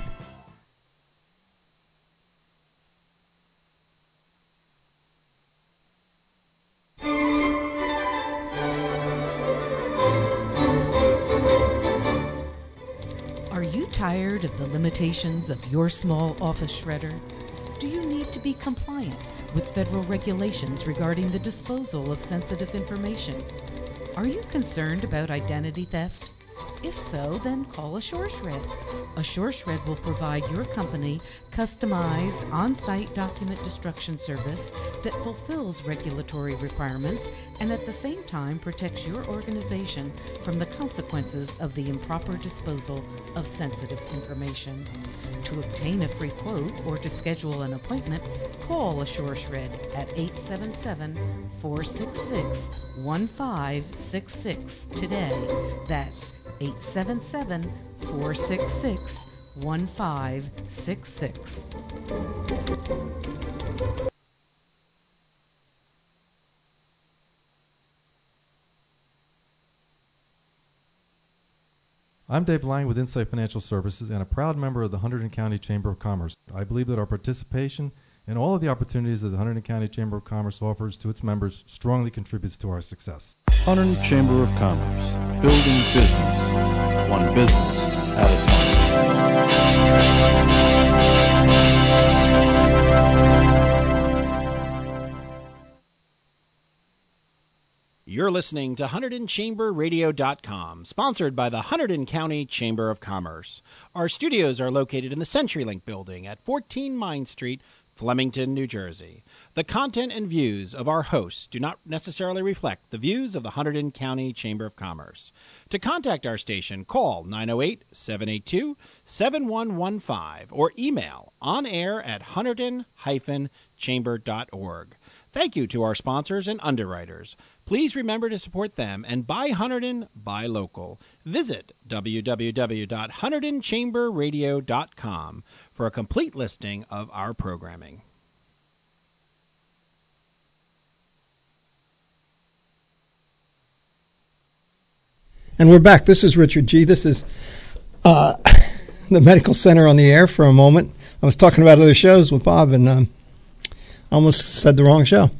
Are you tired of the limitations of your small office shredder? Do you need to be compliant with federal regulations regarding the disposal of sensitive information? Are you concerned about identity theft? If so, then call AssureShred. AssureShred will provide your company customized on-site document destruction service that fulfills regulatory requirements and at the same time protects your organization from the consequences of the improper disposal of sensitive information. To obtain a free quote or to schedule an appointment, call AssureShred at eight seven seven, four six six, one five six six today. That's eight seven seven, four six six, one five six six. I'm Dave Lang with Insight Financial Services and a proud member of the Hunterdon County Chamber of Commerce. I believe that our participation in all of the opportunities that the Hunterdon County Chamber of Commerce offers to its members strongly contributes to our success. Hunterdon Chamber of Commerce, building business, one business at a time. You're listening to Hunterdon Chamber Radio dot com, sponsored by the Hunterdon County Chamber of Commerce. Our studios are located in the CenturyLink building at fourteen Mine Street, Flemington, New Jersey. The content and views of our hosts do not necessarily reflect the views of the Hunterdon County Chamber of Commerce. To contact our station, call nine oh eight, seven eight two, seven one one five or email onair at hunterdon dash chamber dot org. Thank you to our sponsors and underwriters. Please remember to support them and buy Hunterdon, buy local. Visit w w w dot hunterdon chamber radio dot com for a complete listing of our programming. And we're back. This is Richard G. This is uh, the Medical Center on the air for a moment. I was talking about other shows with Bob and um, almost said the wrong show.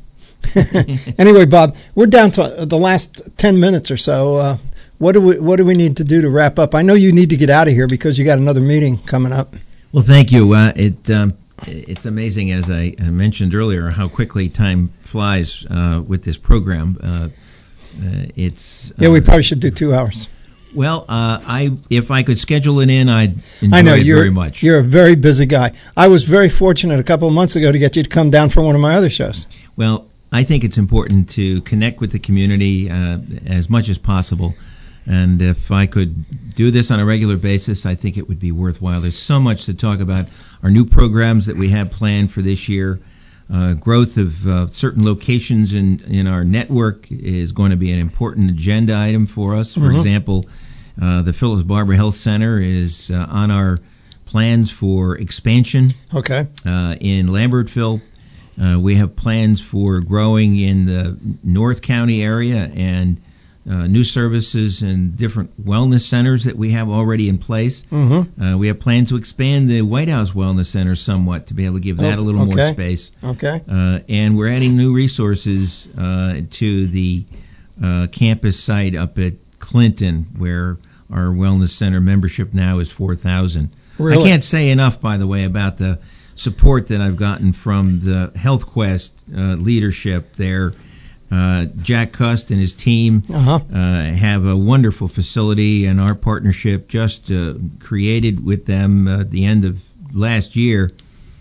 Anyway, Bob, we're down to the last ten minutes or so. Uh, what do we what do we need to do to wrap up? I know you need to get out of here because you got another meeting coming up. Well, thank you. Uh, it um, it's amazing, as I mentioned earlier, how quickly time flies uh, with this program. Uh, uh, it's uh, yeah, we probably should do two hours. Well, uh, I if I could schedule it in, I'd enjoy I know, it you're, very much. You're a very busy guy. I was very fortunate a couple of months ago to get you to come down for one of my other shows. Well, I think it's important to connect with the community uh, as much as possible. And if I could do this on a regular basis, I think it would be worthwhile. There's so much to talk about. Our new programs that we have planned for this year, uh, growth of uh, certain locations in, in our network is going to be an important agenda item for us. For Mhm. example, uh, the Phyllis Barber Health Center is uh, on our plans for expansion. Okay. Uh, in Lambertville. Uh, we have plans for growing in the North County area and uh, new services and different wellness centers that we have already in place. Mm-hmm. Uh, we have plans to expand the White House Wellness Center somewhat to be able to give that Oh, a little okay. more space. Okay. Uh, and we're adding new resources uh, to the uh, campus site up at Clinton, where our wellness center membership now is four thousand. Really? I can't say enough, by the way, about the support that I've gotten from the HealthQuest uh, leadership there. Uh, Jack Cust and his team Uh-huh. uh, have a wonderful facility, and our partnership just uh, created with them uh, at the end of last year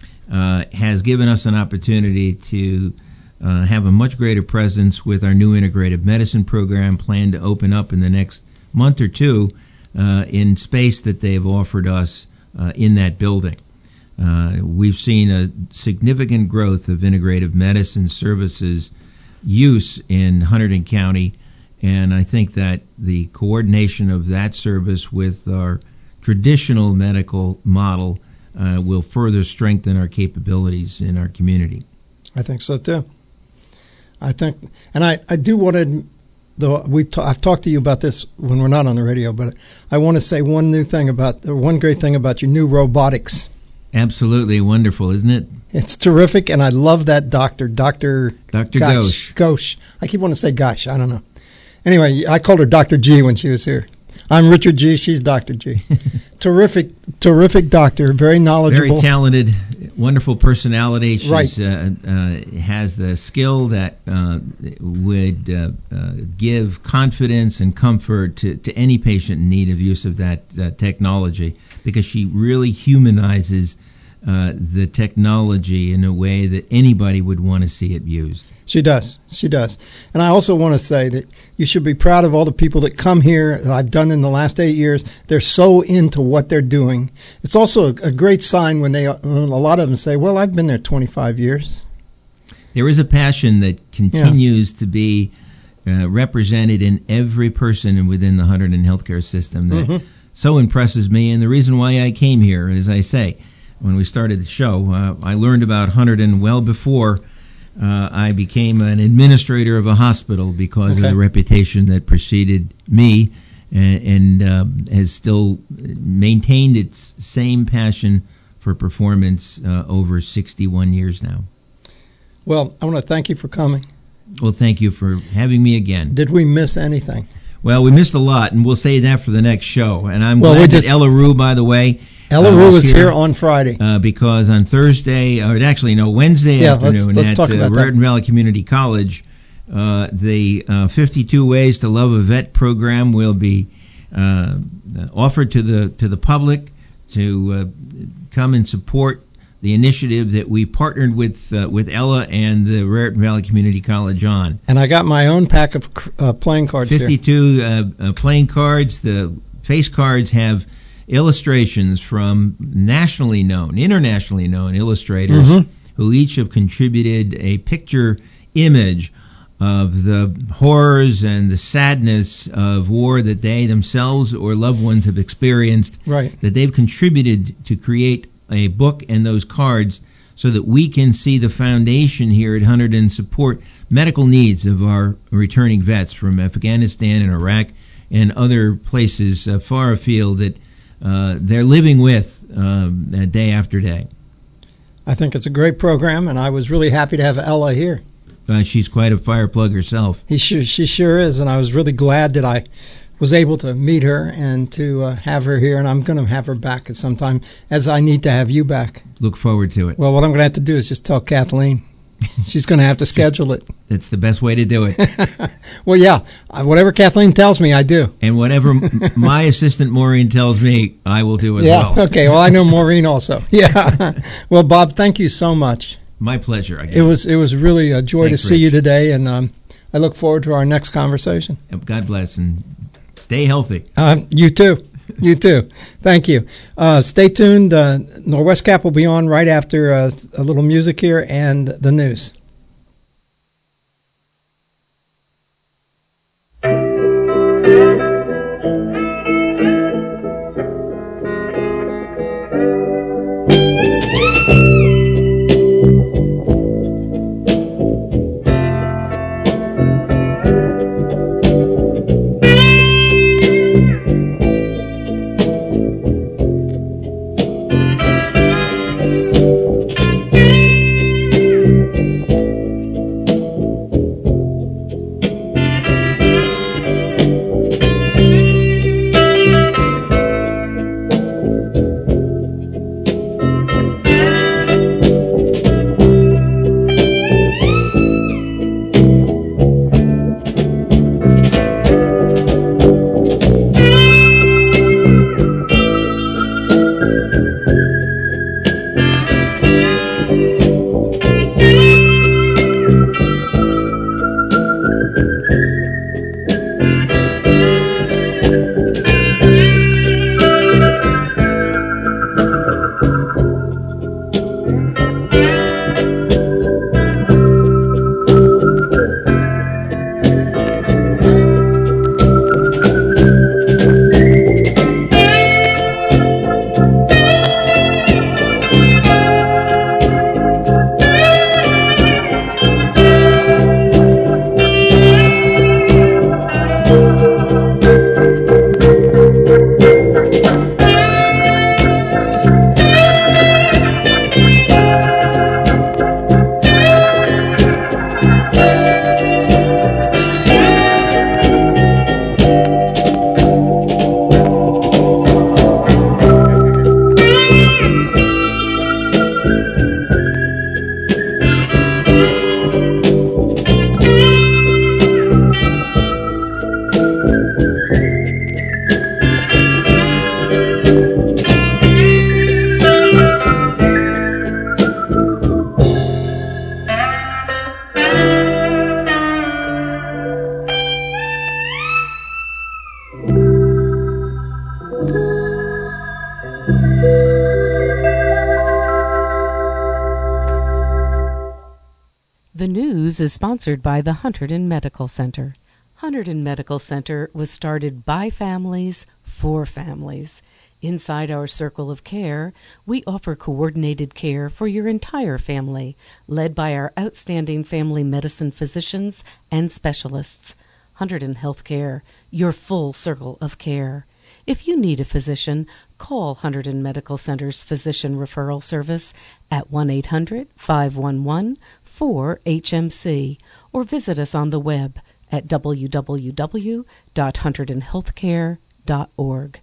uh, has given us an opportunity to uh, have a much greater presence with our new integrative medicine program planned to open up in the next month or two uh, in space that they've offered us uh, in that building. Uh, we've seen a significant growth of integrative medicine services use in Hunterdon County, and I think that the coordination of that service with our traditional medical model uh, will further strengthen our capabilities in our community. I think so too. I think, and I, I do want to, though we've ta- I've talked to you about this when we're not on the radio, but I want to say one new thing about, or one great thing about your new robotics. Absolutely wonderful, isn't it? It's terrific, and I love that doctor, Doctor Doctor Gosh. Gosh. I keep wanting to say Gosh. I don't know. Anyway, I called her Doctor G when she was here. I'm Richard G. She's Doctor G. terrific, terrific doctor. Very knowledgeable. Very talented, wonderful personality. She's, Right. uh, uh, has the skill that uh, would uh, uh, give confidence and comfort to, to any patient in need of use of that uh, technology, because she really humanizes uh, the technology in a way that anybody would want to see it used. She does. She does. And I also want to say that you should be proud of all the people that come here that I've done in the last eight years. They're so into what they're doing. It's also a, a great sign when they, when a lot of them say, well, I've been there twenty-five years. There is a passion that continues yeah. to be uh, represented in every person within the Hunterdon healthcare system that Mm-hmm. so impresses me. And the reason why I came here, as I say, when we started the show, uh, I learned about Hunterdon well before Uh, I became an administrator of a hospital because Okay. of the reputation that preceded me, and, and uh, has still maintained its same passion for performance uh, over sixty-one years now. Well, I want to thank you for coming. Well, thank you for having me again. Did we miss anything? Well, we missed a lot, and we'll say that for the next show. And I'm well, glad just, that Ella Rue, by the way, Ella uh, Rue was here, here on Friday. Uh, because on Thursday, or actually, no, Wednesday yeah, afternoon let's, let's at uh, Raritan Valley Community College, uh, the uh, fifty-two Ways to Love a Vet program will be uh, offered to the to the public to uh, come and support the initiative that we partnered with uh, with Ella and the Raritan Valley Community College on. And I got my own pack of uh, playing cards fifty-two here. fifty-two uh, uh, playing cards. The face cards have illustrations from nationally known, internationally known illustrators mm-hmm. who each have contributed a picture image of the horrors and the sadness of war that they themselves or loved ones have experienced, right. that they've contributed to create a book and those cards so that we can see the foundation here at Hunterdon support medical needs of our returning vets from Afghanistan and Iraq and other places uh, far afield that uh, they're living with uh, day after day. I think it's a great program, and I was really happy to have Ella here. Uh, she's quite a fireplug herself. He sure, she sure is, and I was really glad that I was able to meet her and to uh, have her here, and I'm going to have her back at some time, as I need to have you back. Look forward to it. Well, what I'm going to have to do is just tell Kathleen. She's going to have to schedule it. That's the best way to do it. Well, yeah, whatever Kathleen tells me, I do. And whatever my assistant Maureen tells me, I will do as yeah, well. Okay, well, I know Maureen also. Yeah. Well, Bob, thank you so much. My pleasure. I guess. It was it was really a joy Thanks, to see Rich. you today, and um, I look forward to our next conversation. God bless, and stay healthy. Uh, you too. You too. Thank you. Uh, stay tuned. Uh, Norwest Cap will be on right after uh, a little music here and the news. The news is sponsored by the Hunterdon Medical Center. Hunterdon Medical Center was started by families for families. Inside our circle of care, we offer coordinated care for your entire family, led by our outstanding family medicine physicians and specialists. Hunterdon Healthcare, your full circle of care. If you need a physician, call Hunterdon Medical Center's Physician Referral Service at one eight hundred, five one one, four H M C or visit us on the web at w w w dot hunterdon healthcare dot org.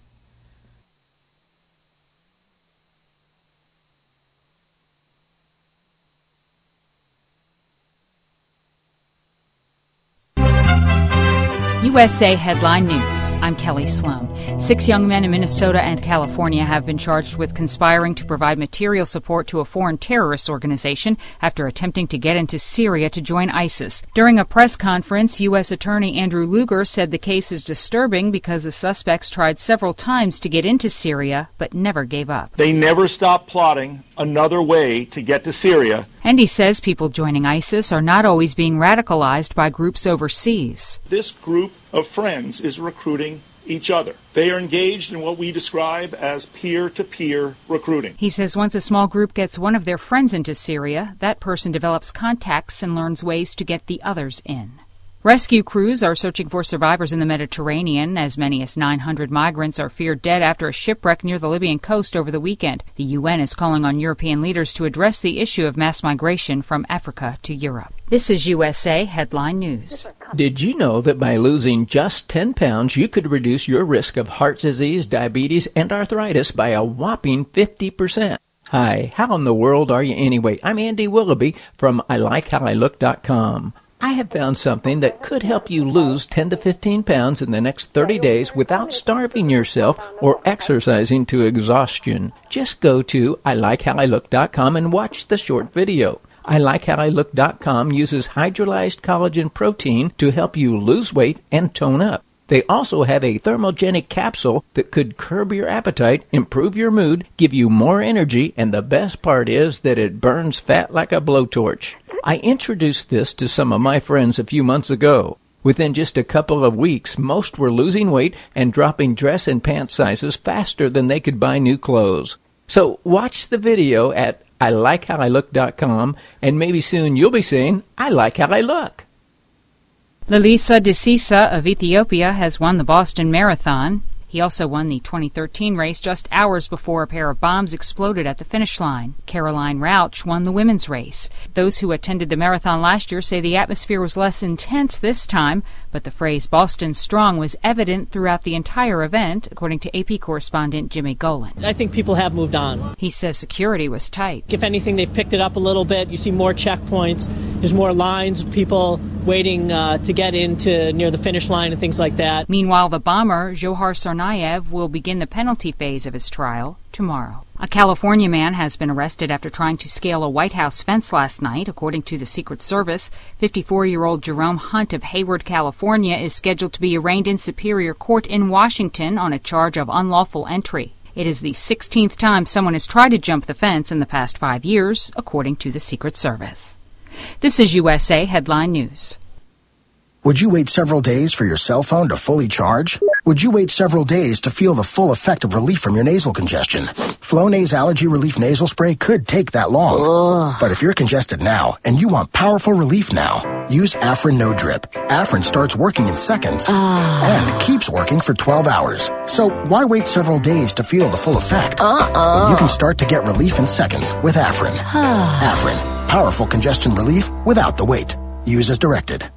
U S A Headline News. I'm Kelly Sloan. Six young men in Minnesota and California have been charged with conspiring to provide material support to a foreign terrorist organization after attempting to get into Syria to join ISIS. During a press conference, U S Attorney Andrew Luger said the case is disturbing because the suspects tried several times to get into Syria but never gave up. They never stopped plotting another way to get to Syria. And he says people joining ISIS are not always being radicalized by groups overseas. This group of friends is recruiting each other. They are engaged in what we describe as peer-to-peer recruiting. He says once a small group gets one of their friends into Syria, that person develops contacts and learns ways to get the others in. Rescue crews are searching for survivors in the Mediterranean. As many as nine hundred migrants are feared dead after a shipwreck near the Libyan coast over the weekend. The U N is calling on European leaders to address the issue of mass migration from Africa to Europe. This is U S A Headline News. Did you know that by losing just ten pounds, you could reduce your risk of heart disease, diabetes, and arthritis by a whopping fifty percent? Hi, how in the world are you anyway? I'm Andy Willoughby from I like how I look dot com. I have found something that could help you lose ten to fifteen pounds in the next thirty days without starving yourself or exercising to exhaustion. Just go to I like how I look dot com and watch the short video. I like how I look dot com uses hydrolyzed collagen protein to help you lose weight and tone up. They also have a thermogenic capsule that could curb your appetite, improve your mood, give you more energy, and the best part is that it burns fat like a blowtorch. I introduced this to some of my friends a few months ago. Within just a couple of weeks, most were losing weight and dropping dress and pant sizes faster than they could buy new clothes. So watch the video at I like how I look dot com, and maybe soon you'll be saying, I like how I look. Lalisa Desisa of Ethiopia has won the Boston Marathon. He also won the twenty thirteen race just hours before a pair of bombs exploded at the finish line. Caroline Rauch won the women's race. Those who attended the marathon last year say the atmosphere was less intense this time, but the phrase Boston Strong was evident throughout the entire event, according to A P correspondent Jimmy Golan. I think people have moved on. He says security was tight. If anything, they've picked it up a little bit. You see more checkpoints. There's more lines of people waiting uh, to get into near the finish line and things like that. Meanwhile, the bomber, Johar Tsarnaev, will begin the penalty phase of his trial tomorrow. A California man has been arrested after trying to scale a White House fence last night, according to the Secret Service. fifty-four-year-old Jerome Hunt of Hayward, California, is scheduled to be arraigned in Superior Court in Washington on a charge of unlawful entry. It is the sixteenth time someone has tried to jump the fence in the past five years, according to the Secret Service. This is U S A Headline News. Would you wait several days for your cell phone to fully charge? Would you wait several days to feel the full effect of relief from your nasal congestion? Flonase Allergy Relief Nasal Spray could take that long. Ugh. But if you're congested now and you want powerful relief now, use Afrin No Drip. Afrin starts working in seconds uh. and keeps working for twelve hours. So why wait several days to feel the full effect? Uh-uh. When you can start to get relief in seconds with Afrin. Afrin, powerful congestion relief without the wait. Use as directed.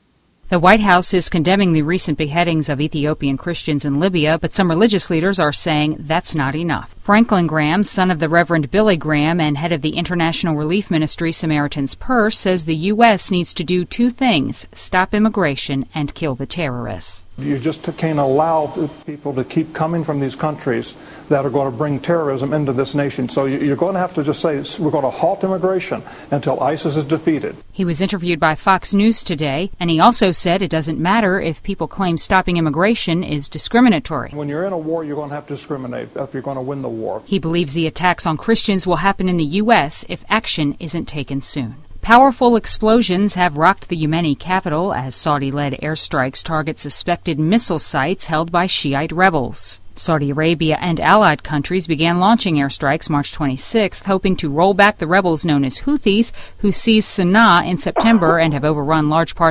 The White House is condemning the recent beheadings of Ethiopian Christians in Libya, but some religious leaders are saying that's not enough. Franklin Graham, son of the Reverend Billy Graham and head of the international relief ministry Samaritan's Purse, says the U S needs to do two things: stop immigration and kill the terrorists. You just can't allow people to keep coming from these countries that are going to bring terrorism into this nation. So you're going to have to just say we're going to halt immigration until ISIS is defeated. He was interviewed by Fox News today, and he also said it doesn't matter if people claim stopping immigration is discriminatory. When you're in a war, you're going to have to discriminate if you're going to win the war. He believes the attacks on Christians will happen in the U S if action isn't taken soon. Powerful explosions have rocked the Yemeni capital as Saudi-led airstrikes target suspected missile sites held by Shiite rebels. Saudi Arabia and allied countries began launching airstrikes March twenty-sixth, hoping to roll back the rebels known as Houthis, who seized Sana'a in September and have overrun large parts